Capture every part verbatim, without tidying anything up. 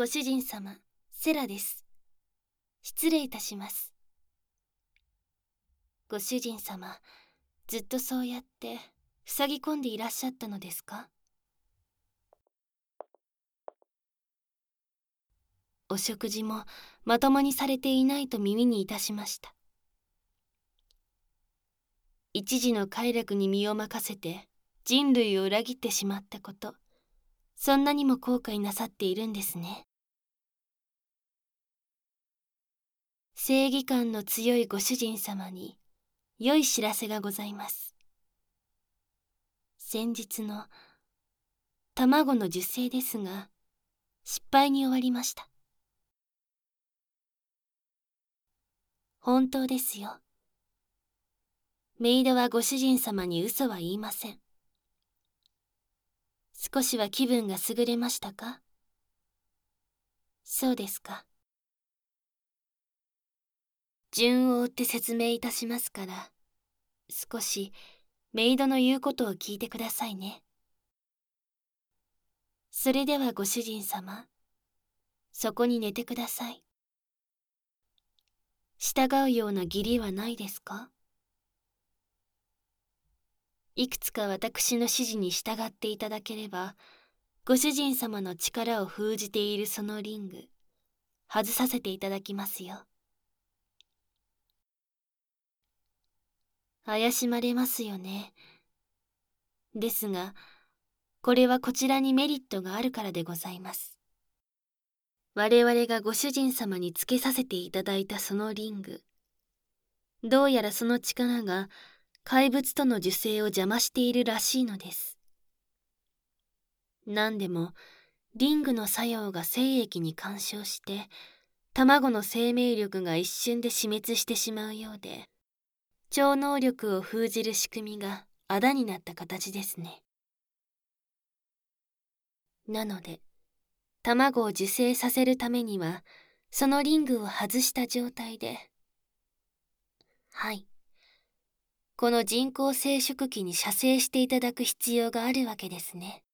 ご主人様、セラです。失礼いたします。ご主人様、ずっとそうやって塞ぎ込んでいらっしゃったのですか？お食事もまともにされていないと耳にいたしました。一時の快楽に身を任せて人類を裏切ってしまったこと、そんなにも後悔なさっているんですね。正義感の強いご主人様に良い知らせがございます。先日の卵の受精ですが、失敗に終わりました。本当ですよ。メイドはご主人様に嘘は言いません。少しは気分が優れましたか？そうですか。順を追って説明いたしますから、少しメイドの言うことを聞いてくださいね。それではご主人様、そこに寝てください。従うような義理はないですか？いくつか私の指示に従っていただければ、ご主人様の力を封じているそのリング、外させていただきますよ。怪しまれますよね。ですが、これはこちらにメリットがあるからでございます。我々がご主人様につけさせていただいたそのリング、どうやらその力が怪物との受精を邪魔しているらしいのです。何でも、リングの作用が精液に干渉して、卵の生命力が一瞬で死滅してしまうようで、超能力を封じる仕組みがあだになった形ですね。なので、卵を受精させるためには、そのリングを外した状態で、はい。この人工生殖器に射精していただく必要があるわけですね。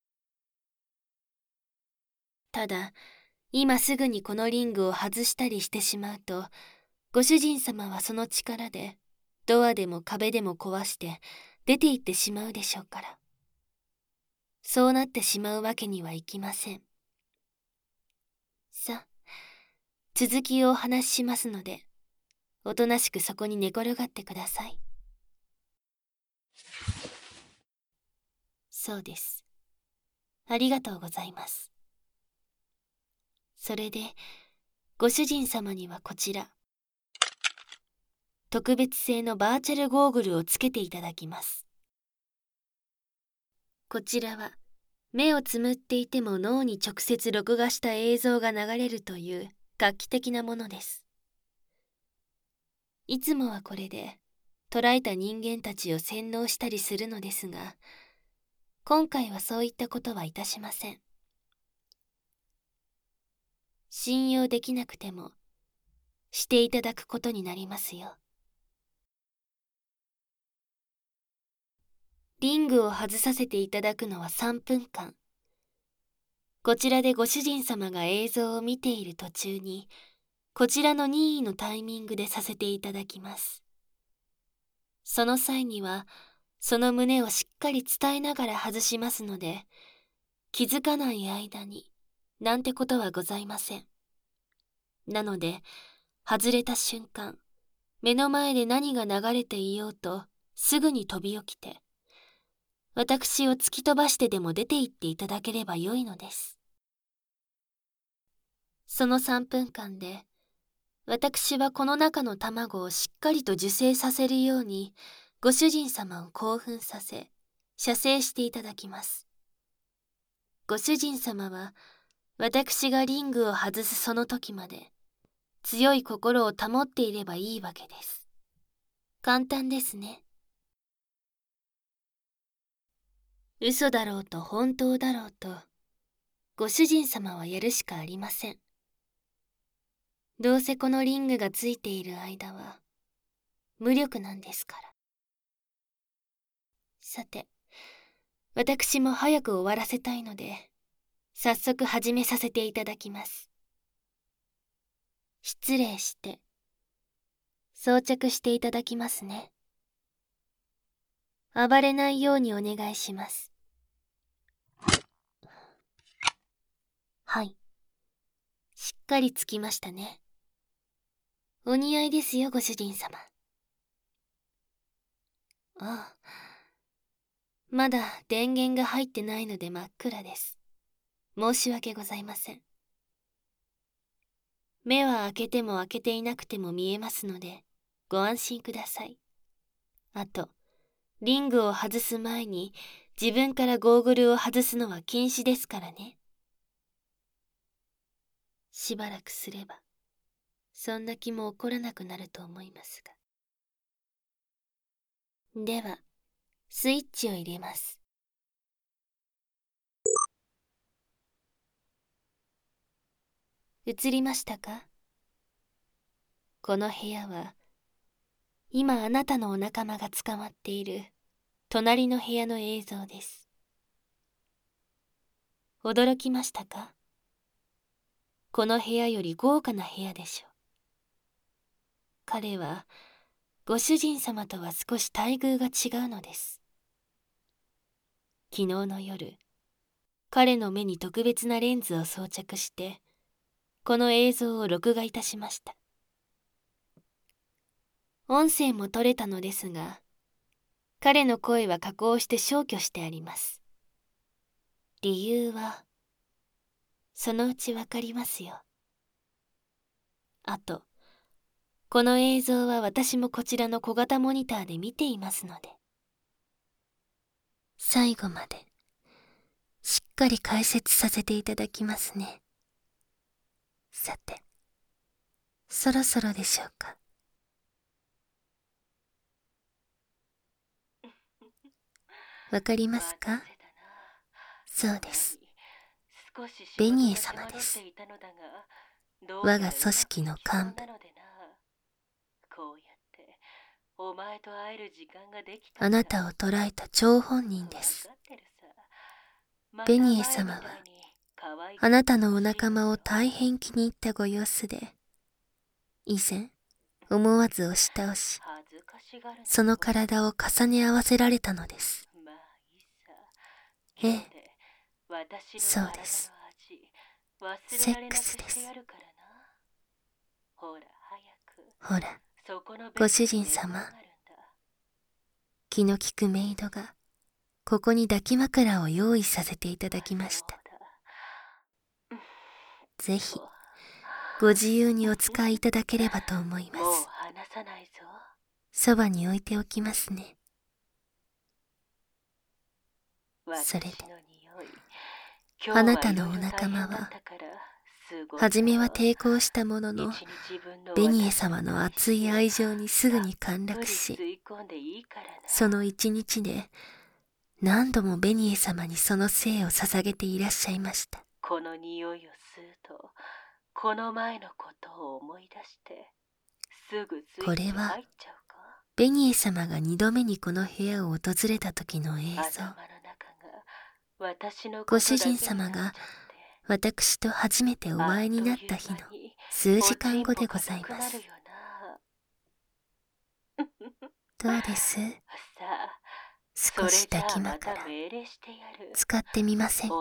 ただ、今すぐにこのリングを外したりしてしまうと、ご主人様はその力で、ドアでも壁でも壊して出て行ってしまうでしょうから。そうなってしまうわけにはいきません。さあ、続きをお話ししますので、おとなしくそこに寝転がってください。そうです。ありがとうございます。それで、ご主人様にはこちら、特別製のバーチャルゴーグルをつけていただきます。こちらは、目をつむっていても脳に直接録画した映像が流れるという画期的なものです。いつもはこれで、捉えた人間たちを洗脳したりするのですが、今回はそういったことはいたしません。信用できなくても、していただくことになりますよ。リングを外させていただくのはさんぷんかん。こちらでご主人様が映像を見ている途中に、こちらの任意のタイミングでさせていただきます。その際には、その旨をしっかり伝えながら外しますので、気づかない間に、なんてことはございません。なので、外れた瞬間、目の前で何が流れていようと、すぐに飛び起きて、私を突き飛ばしてでも出て行っていただければよいのです。そのさんぷんかんで、私はこの中の卵をしっかりと受精させるように、ご主人様を興奮させ、射精していただきます。ご主人様は、私がリングを外すその時まで、強い心を保っていればいいわけです。簡単ですね。嘘だろうと本当だろうと、ご主人様はやるしかありません。どうせこのリングがついている間は、無力なんですから。さて、私も早く終わらせたいので、 早速始めさせていただきます。失礼して装着していただきますね。暴れないようにお願いします。はい。しっかりつきましたね。お似合いですよ、ご主人様。ああ。まだ電源が入ってないので真っ暗です。申し訳ございません。目は開けても開けていなくても見えますので、ご安心ください。あと、リングを外す前に自分からゴーグルを外すのは禁止ですからね。しばらくすれば、そんな気も起こらなくなると思いますが。では、スイッチを入れます。映りましたか？この部屋は、今あなたのお仲間が捕まっている隣の部屋の映像です。驚きましたか？この部屋より豪華な部屋でしょう。彼はご主人様とは少し待遇が違うのです。昨日の夜、彼の目に特別なレンズを装着してこの映像を録画いたしました。音声も取れたのですが、彼の声は加工して消去してあります。理由はそのうちわかりますよ。あと、この映像は私もこちらの小型モニターで見ていますので、最後までしっかり解説させていただきますね。さて、そろそろでしょうか。わかりますか？そうです。ベニエ様です。我が組織の幹部。あなたを捕らえた張本人です。ベニエ様はあなたのお仲間を大変気に入ったご様子で、以前思わず押し倒し、その体を重ね合わせられたのです。ええ、そうです。セックスです。ほら、ご主人様、気の利くメイドがここに抱き枕を用意させていただきました。ぜひご自由にお使いいただければと思います。そばに置いておきますね。それで、あなたのお仲間は初めは抵抗したものの、ベニエ様の熱い愛情にすぐに陥落し、その一日で何度もベニエ様にその生を捧げていらっしゃいました。この匂いを吸うと、この前のことを思い出して、すぐスイッチ入っちゃうか？これはベニエ様が二度目にこの部屋を訪れた時の映像。ご主人様が私と初めてお会いになった日の数時間後でございます。どうです？少し抱き枕使ってみませんか？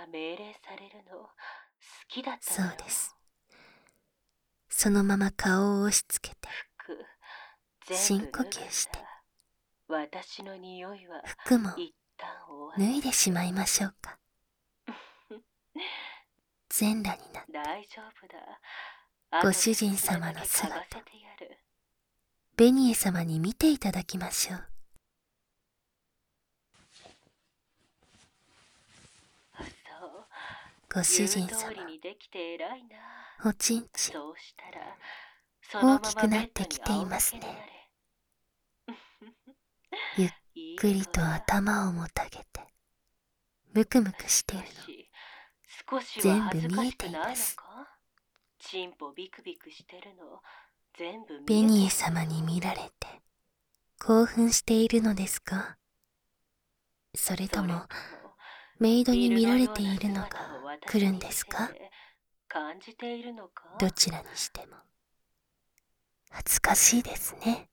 そうです。そのまま顔を押し付けて深呼吸して服も脱いでしまいましょうか。全裸になってご主人様の姿、ベニエ様に見ていただきましょう。ご主人様、おちんちん大きくなってきていますね。ゆっくりと頭をもたげてムクムクしているの全部見えています。ベニエ様に見られて興奮しているのですか？それともメイドに見られているのが来るんですか？どちらにしても恥ずかしいですね。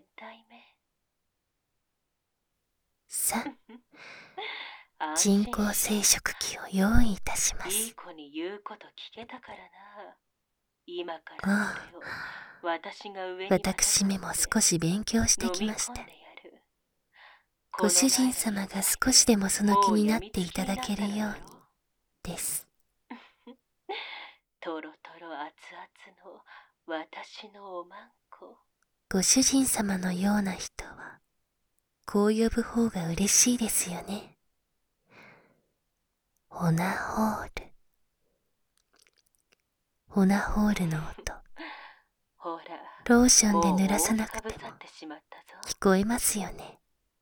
さあ、人工生殖器を用意いたします。いい子に言うこと聞けたからな。今からこれを私が上に私めも少し勉強してきました。ご主人様が少しでもその気になっていただけるようにです。とろとろ熱々の私のおまんこ。ご主人様のような人はこう呼ぶ方が嬉しいですよね。オナホール。オナホールの音。ローションで濡らさなくても聞こえますよね。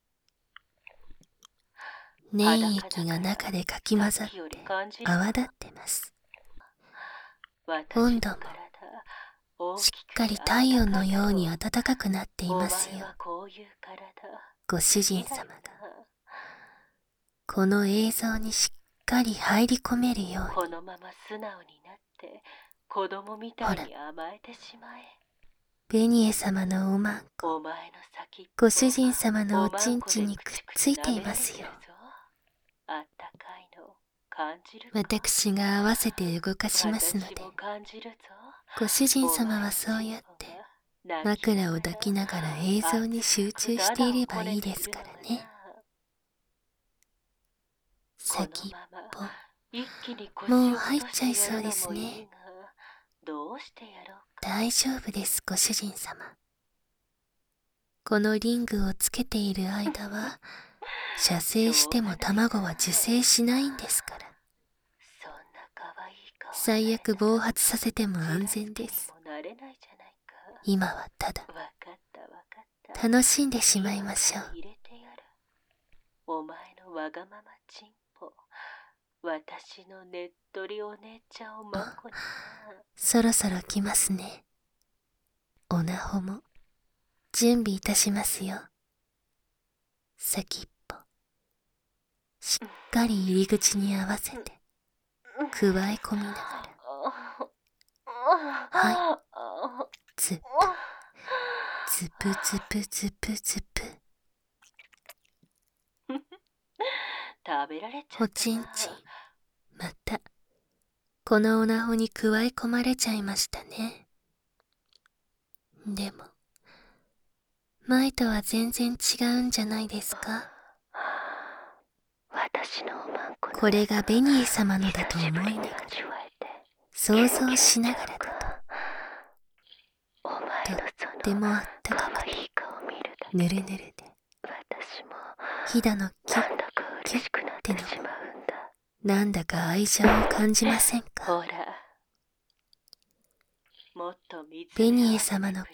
粘液が中でかき混ざって泡立ってます。温度もしっかり体温のように暖かくなっていますよ。ご主人様がこの映像にしっかり入り込めるように。このまま素直になって子供みたいに甘えてしまえ。ベニエ様のおまんこ、ご主人様のおちんちにくっついていますよ。私が合わせて動かしますので、ご主人様はそうやって枕を抱きながら映像に集中していればいいですからね。先っぽ、もう入っちゃいそうですね。大丈夫です、ご主人様。このリングをつけている間は、射精しても卵は受精しないんですから。最悪暴発させても安全です。今はただ楽しんでしまいましょう。お前のわがままチンポ、私のねっとりお姉ちゃんをまこにな。そろそろ来ますね。おなほも準備いたしますよ。先っぽしっかり入り口に合わせてくわえ込みながら、はい、ズプズプズプズプズプ。おちんちん、またこのおなほにくわえ込まれちゃいましたね。でも前とは全然違うんじゃないですか。これがベニエ様のだと思いながら、想像しながらだと、とってもあったかくて、ぬるぬるで、ひだのキュッキュッってのも、なんだか愛情を感じませんか。ベニエ様のこと、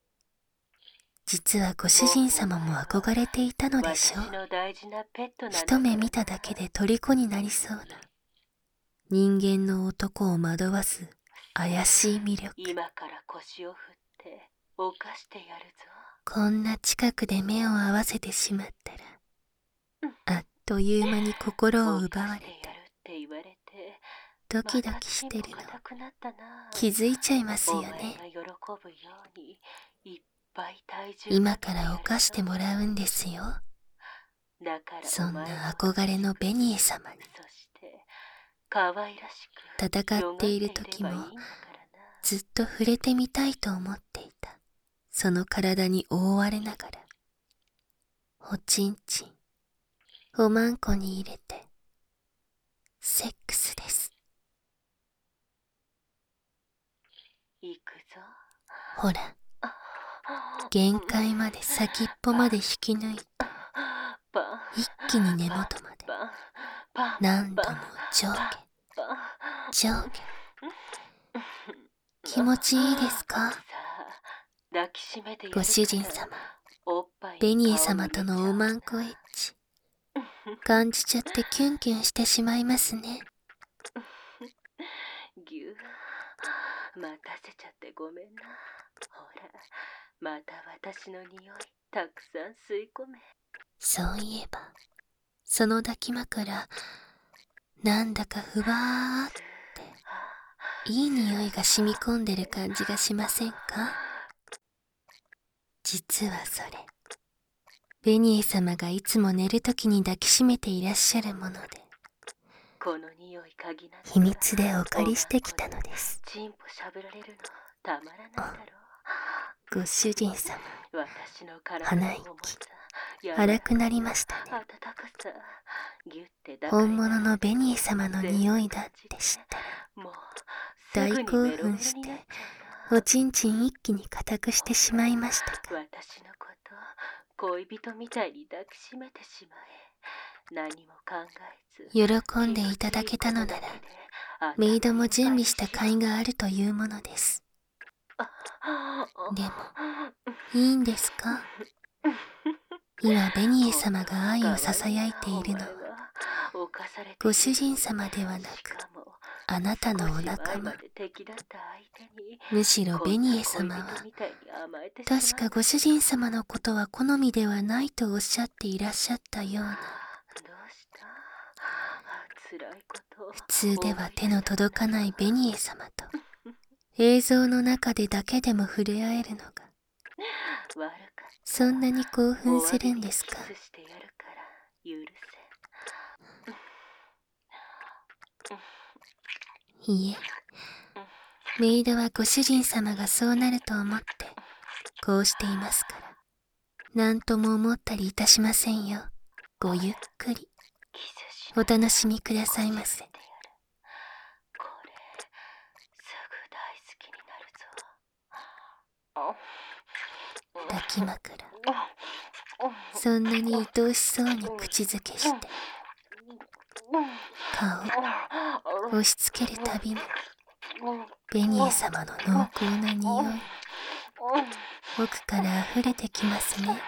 実はご主人様も憧れていたのでしょう。一目見ただけで虜になりそうな、人間の男を惑わす怪しい魅力。今から腰を振って犯してやるぞ。こんな近くで目を合わせてしまったら、あっという間に心を奪われて、ドキドキしてるの気づいちゃいますよね。今から犯してもらうんですよ。そんな憧れのベニエ様に。戦っている時もずっと触れてみたいと思っていたその体に覆われながら、おちんちんおまんこに入れてセックスです。行くぞ。ほら、限界まで先っぽまで引き抜いて、一気に根元まで何度も上下上下。気持ちいいですか。ご主人様、ベニエ様とのおまんこエッチ感じちゃってキュンキュンしてしまいますね。ぎゅー、待たせちゃってごめんな。ほら、また私の匂いたくさん吸い込め。そういえばその抱き枕、 なんだかふわーっていい匂いが染み込んでる感じがしませんか？実はそれ、ベニエ様がいつも寝るときに抱きしめていらっしゃるもので、 この匂い嗅ぎながら秘密でお借りしてきたのです。 チンポしゃぶられるのたまらないだろう。 ご主人様、 私の体鼻を持息つ荒くなりましたね。 暖かさ、ギュッて抱かれ本物のベニエ様の匂いだって知ったら、 もう大興すぐにメロメロ奮になっちゃうしておちんちん一気に固くしてしまいましたか。 私のこと恋人みたいに抱きしめてしまえ。何も考えず喜んでいただけたのなら、メイドも準備した甲斐があるというものです。でも、いいんですか？今ベニエ様が愛をささやいているのは、ご主人様ではなく、あなたのお仲間。むしろベニエ様は、確かご主人様のことは好みではないとおっしゃっていらっしゃったような。普通では手の届かないベニエ様と、映像の中でだけでも触れ合えるのが、そんなに興奮するんですか？いえ、メイドはご主人様がそうなると思ってこうしていますから、なんとも思ったりいたしませんよ。ごゆっくりお楽しみくださいませ。抱き枕、そんなに愛おしそうに口づけして、顔押し付けるたびにベニエ様の濃厚な匂い、奥から溢れてきますね。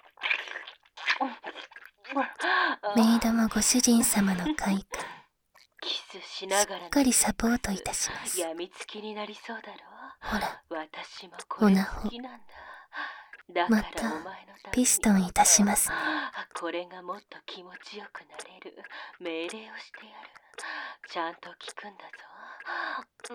メイドもご主人様の快感、しっかりサポートいたします。ほら、オナホ、またピストンいたしますね。 これがもっと気持ちよくなれる命令をしてやる。ちゃんと聞くんだぞ。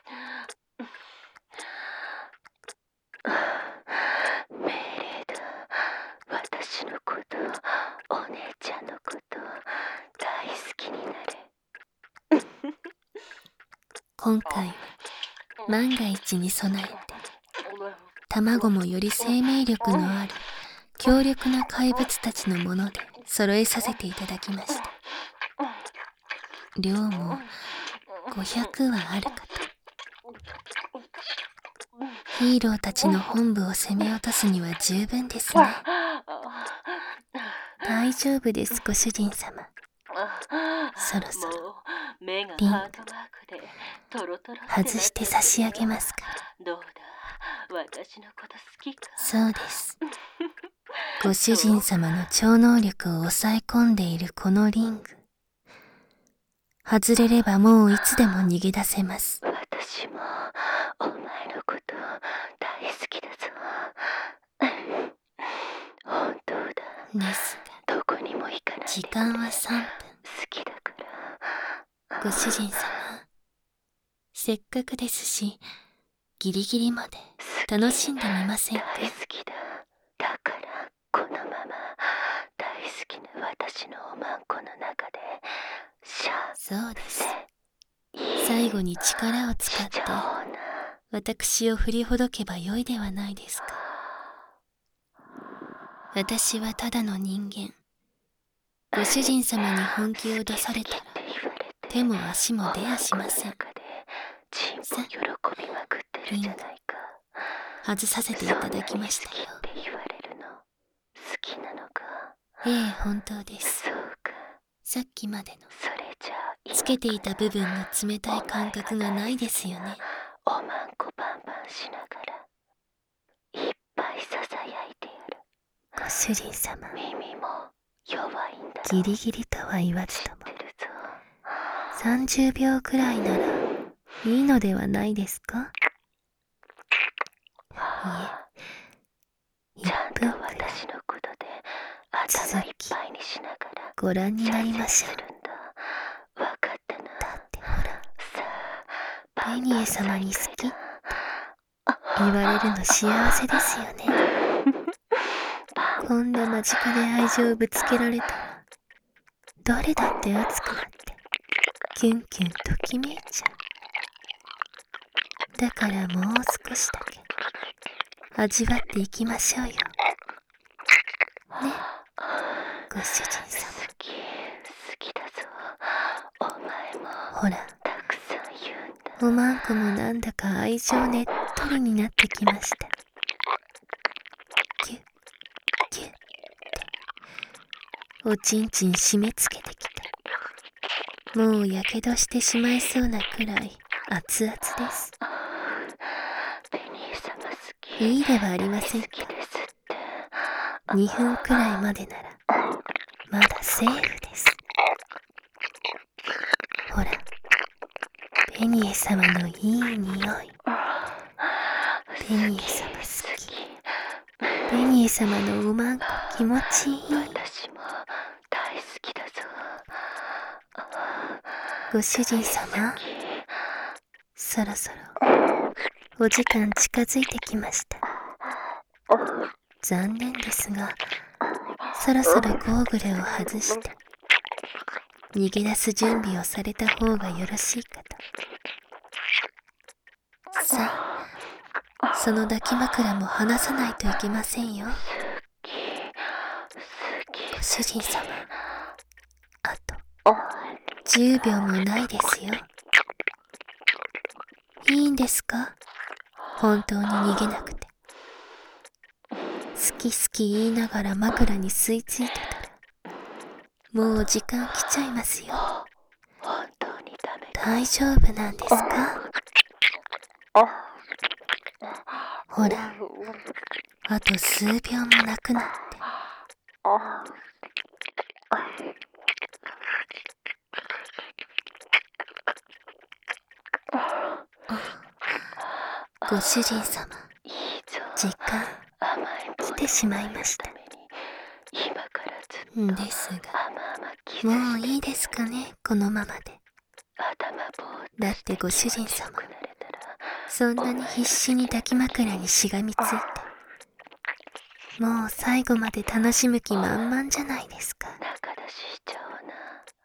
命令だ。私のこと、お姉ちゃんのこと大好きになれ。 今回は万が一に備えて、卵もより生命力のある強力な怪物たちのもので揃えさせていただきました。量もごひゃくはあるかと。ヒーローたちの本部を攻め落とすには十分ですね。大丈夫です、ご主人様。そろそろリング外して差し上げますから。そうです。ご主人様の超能力を抑え込んでいるこのリング、外れればもういつでも逃げ出せます。 私もお前のこと大好きだぞ。本当だ。 ですが、 どこにも行かない。 時間はさんぷん。 好きだから。 ご主人様、せっかくですし、ギリギリまで楽しんでみませんか？ 大好きだ。だからこのまま大好きな私のおまんこの中でシャー。 そうです。最後に力を使って私を振りほどけばよいではないですか。私はただの人間。ご主人様に本気を出されたら手も足も出やしません。さあ、リング外させていただきましたよ。ええ、本当です。さっきまでのつけていた部分の冷たい感覚がないですよね。 おまんこバンバンしながらいっぱいささやいてやる。 ご主人様、 耳も弱いんだ。 ギリギリとは言わずともさんじゅうびょうくらいならいいのではないですか？いえ、いっぷんくらい続きご覧になりましょう。 わかベニエ様に好きって言われるの幸せですよね。こんな間近で愛情をぶつけられたら誰だって熱くなってキュンキュンときめいちゃう。だからもう少しだけ味わっていきましょうよね、ご主人様。 好き好きだぞ。お前もほら、 たくさん言うんだ。 おまんこもなんだか愛情ねっとりになってきました。キュッキュッとおちんちん締め付けてきて、もうやけどしてしまいそうなくらい熱々です。 ベニエ様好き。 いいではありませんか。 好きですって。 にふんくらいまでならまだセーフです。ほら、ベニエ様のいい匂い。ベニエ様好き。ベニエ様のおまんこ気持ちいい。 私も大好きだぞ。 ご主人様、そろそろお時間近づいてきました。残念ですが、そろそろゴーグルを外して逃げ出す準備をされた方がよろしいかと。さあ、その抱き枕も離さないといけませんよ。ご主人様、あとじゅうびょうもないですよ。いいんですか？本当に逃げなくて。好き好き言いながら枕に吸い付いてたらもう時間来ちゃいますよ。 本当にダメだ。 大丈夫なんですか？ほら、あと数秒もなくなって。ご主人様、時間来てしまいました。ですが、もういいですかね、このままで。だってご主人様、そんなに必死に抱き枕にしがみついて、もう最後まで楽しむ気満々じゃないですか。 仲出ししちゃおうな。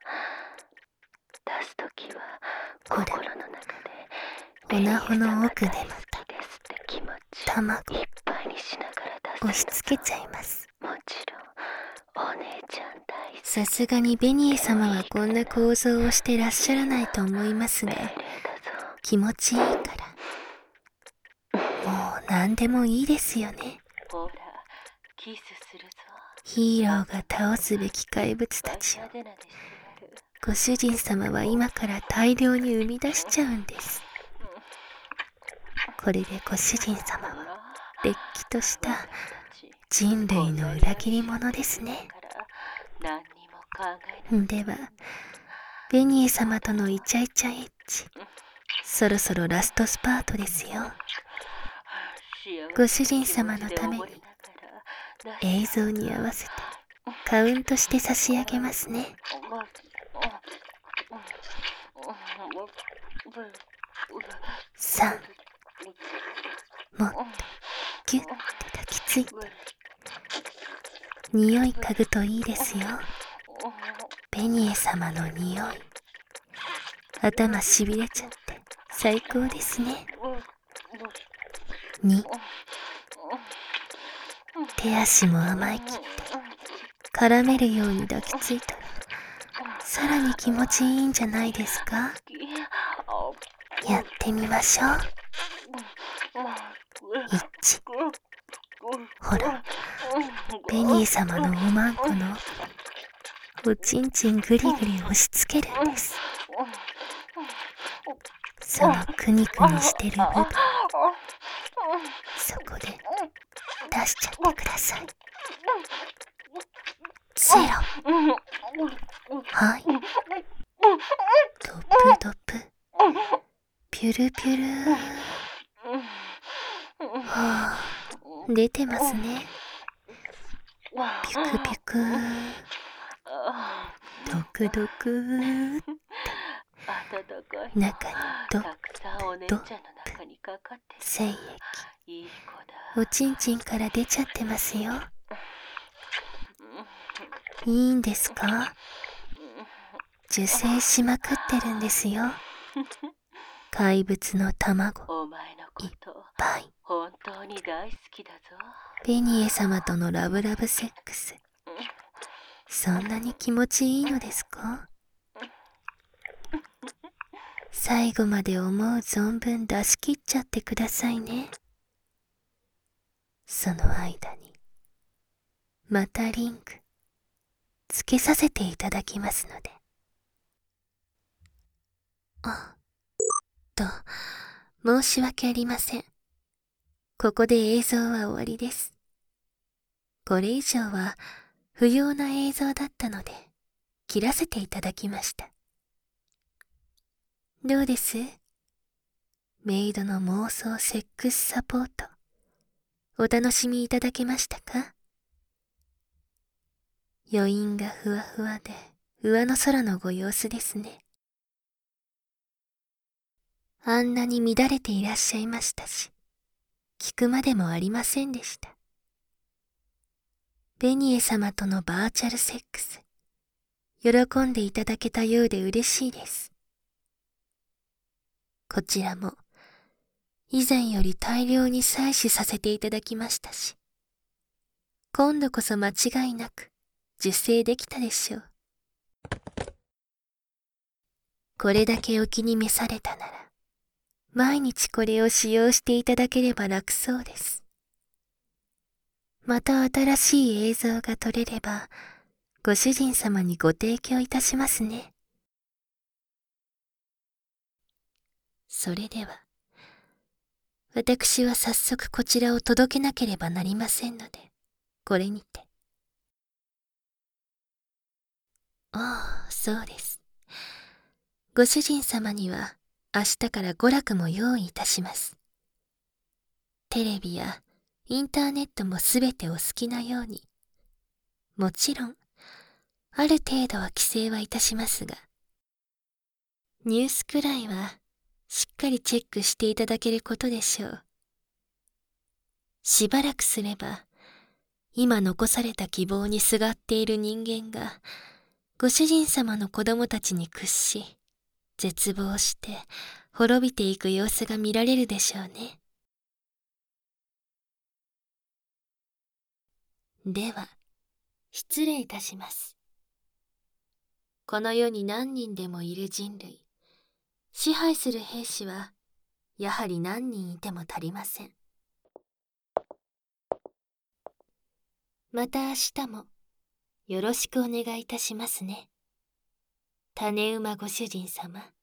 出すときはほら、 心の中でおなほの奥でまたですって気持ち卵いっぱいにしながら出す。 押し付けちゃいます。 もちろんお姉ちゃん大好き。 さすがにベニエ様はこんな構造をしてらっしゃらないと思いますが、気持ちいいからもう何でもいいですよね。 ほら、キスするぞ。 ヒーローが倒すべき怪物たちをご主人様は今から大量に生み出しちゃうんです。これでご主人様はれっきとした人類の裏切り者ですね。では、ベニエ様とのイチャイチャエッチ、そろそろラストスパートですよ。ご主人様のために映像に合わせてカウントして差し上げますね。さん、もっとギュッて抱きついて、匂い嗅ぐといいですよ。ベニエ様の匂い。頭しびれちゃって最高ですね。に、手足も甘えきって絡めるように抱きついたらさらに気持ちいいんじゃないですか。やってみましょう。いち、ほら、ベニエ様のおまんこのおちんちんぐりぐり押しつけるんです。そのくにくにしてる部分、そこで出しちゃってください。ゼロ。はい。ドップドップ。ピュルピュル。はあ、出てますね。ピクピク。ドクドク。 中にどったくさんお姉ちゃんの中にかかってる。 精液いい子だ。 おちんちんから出ちゃってますよ。いいんですか？受精しまくってるんですよ。怪物の卵お前のこいっとぱい。 本当に大好きだぞ。 ベニエ様とのラブラブセックス、そんなに気持ちいいのですか？最後まで思う存分出し切っちゃってくださいね。その間にまたリングつけさせていただきますので。あ、と、申し訳ありません。ここで映像は終わりです。これ以上は不要な映像だったので切らせていただきました。どうです？メイドの妄想セックスサポート、お楽しみいただけましたか？余韻がふわふわで上の空のご様子ですね。あんなに乱れていらっしゃいましたし、聞くまでもありませんでした。ベニエ様とのバーチャルセックス、喜んでいただけたようで嬉しいです。こちらも以前より大量に採取させていただきましたし、今度こそ間違いなく受精できたでしょう。これだけお気に召されたなら、毎日これを使用していただければ楽そうです。また新しい映像が撮れれば、ご主人様にご提供いたしますね。それでは、私は早速こちらを届けなければなりませんので、これにて。ああ、そうです。ご主人様には明日から娯楽も用意いたします。テレビやインターネットもすべてお好きなように。もちろん、ある程度は規制はいたしますが、ニュースくらいはしっかりチェックしていただけることでしょう。しばらくすれば、今残された希望にすがっている人間が、ご主人様の子供たちに屈し、絶望して滅びていく様子が見られるでしょうね。では、失礼いたします。この世に何人でもいる人類、支配する兵士は、やはり何人いても足りません。また明日も、よろしくお願いいたしますね。種馬ご主人様。